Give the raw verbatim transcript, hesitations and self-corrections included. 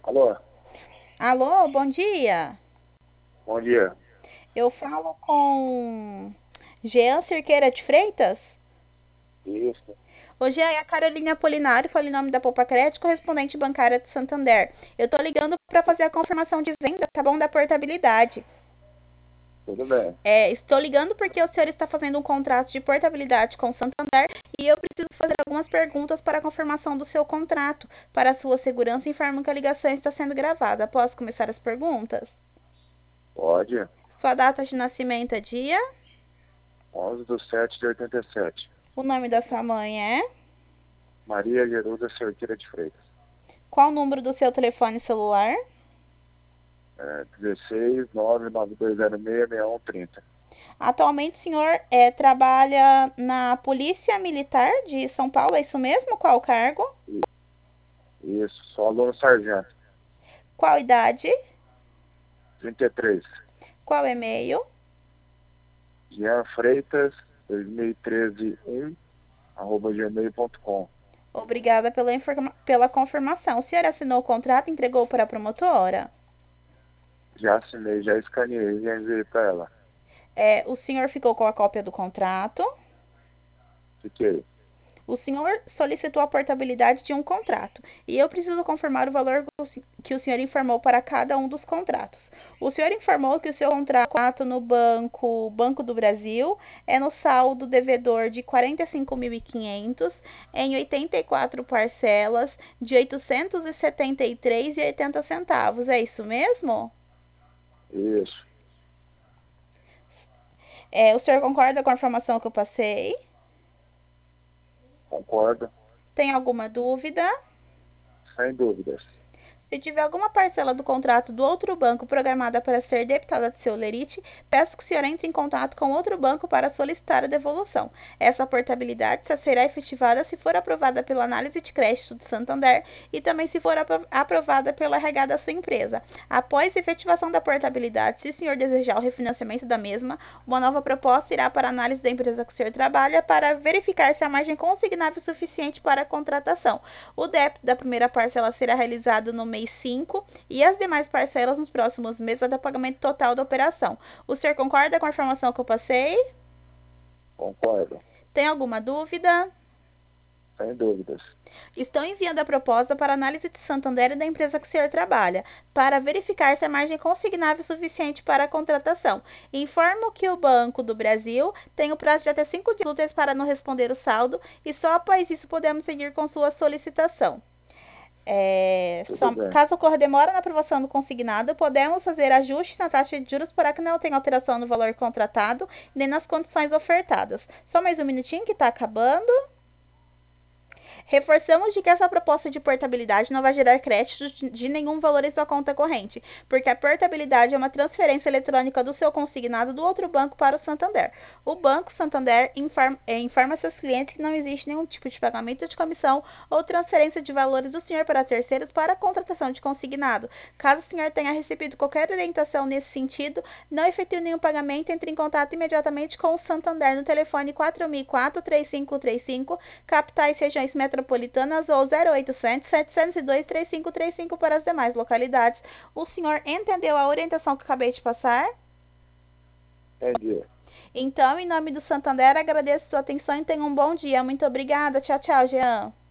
Alô, Alô, bom dia. bom dia. Eu falo com Jean Cerqueira de Freitas? Isso, Ô, Jean, é a Carolina Apolinário, fala em nome da Poupa Crédito, correspondente bancária de Santander. Eu tô ligando para fazer a confirmação de venda, tá bom, da portabilidade. tudo bem. É, estou ligando porque o senhor está fazendo um contrato de portabilidade com o Santander e eu preciso fazer algumas perguntas para a confirmação do seu contrato. Para a sua segurança, informo que a ligação está sendo gravada. Posso começar as perguntas? Pode. Sua data de nascimento é dia? Onze de sete de oitenta e sete. O nome da sua mãe é? Maria Geruda Cerqueira de Freitas. Qual o número do seu telefone celular? É, dezesseis nove nove dois zero seis seis um três zero. Atualmente o senhor é, trabalha na Polícia Militar de São Paulo, é isso mesmo? Qual o cargo? Isso, sou aluno sargento. Qual idade? trinta e três. Qual e-mail? Jean Freitas, dois mil e treze, um, arroba gmail ponto com. Obrigada pela, informa- pela confirmação. O senhor assinou o contrato e entregou para a promotora? Já assinei, já escaneei, já enviei para ela. É, o senhor ficou com a cópia do contrato? Fiquei. O senhor solicitou a portabilidade de um contrato e eu preciso confirmar o valor que o senhor informou para cada um dos contratos. O senhor informou que o seu contrato no banco Banco do Brasil é no saldo devedor de quarenta e cinco mil e quinhentos em oitenta e quatro parcelas de oitocentos e setenta e três reais e oitenta centavos. É isso mesmo? Isso, É, o senhor concorda com a informação que eu passei? concordo. Tem alguma dúvida? Sem dúvidas. Se tiver alguma parcela do contrato do outro banco programada para ser debitada do seu lerite, peço que o senhor entre em contato com outro banco para solicitar a devolução. Essa portabilidade só será efetivada se for aprovada pela análise de crédito do Santander e também se for apro- aprovada pela R H da sua empresa. Após a efetivação da portabilidade, se o senhor desejar o refinanciamento da mesma, uma nova proposta irá para a análise da empresa que o senhor trabalha para verificar se a margem consignável é suficiente para a contratação. O débito da primeira parcela será realizado no mês cinco e as demais parcelas nos próximos meses até o pagamento total da operação. O senhor concorda com a informação que eu passei? Concordo. Tem alguma dúvida? Sem dúvidas. Estou enviando a proposta para análise de Santander e da empresa que o senhor trabalha, para verificar se a margem consignável é suficiente para a contratação. Informo que o Banco do Brasil tem o prazo de até cinco dias úteis para não responder o saldo e só após isso podemos seguir com sua solicitação. É, Tudo só- bem. caso ocorra demora na aprovação do consignado, podemos fazer ajuste na taxa de juros para que não tenha alteração no valor contratado nem nas condições ofertadas. Só mais um minutinho que está acabando. Reforçamos de que essa proposta de portabilidade não vai gerar créditos de nenhum valor em sua conta corrente, porque a portabilidade é uma transferência eletrônica do seu consignado do outro banco para o Santander. O Banco Santander informa, informa seus clientes que não existe nenhum tipo de pagamento de comissão ou transferência de valores do senhor para terceiros para a contratação de consignado. Caso o senhor tenha recebido qualquer orientação nesse sentido, não efetue nenhum pagamento, entre em contato imediatamente com o Santander no telefone quatro mil e quatro, três cinco três cinco, capitais regiões metropolitanas ou zero oitocentos, setecentos e dois, três cinco três cinco para as demais localidades. O senhor entendeu a orientação que acabei de passar? Entendi. Então, em nome do Santander, agradeço a sua atenção e tenha um bom dia. Muito obrigada. Tchau, tchau, Jean.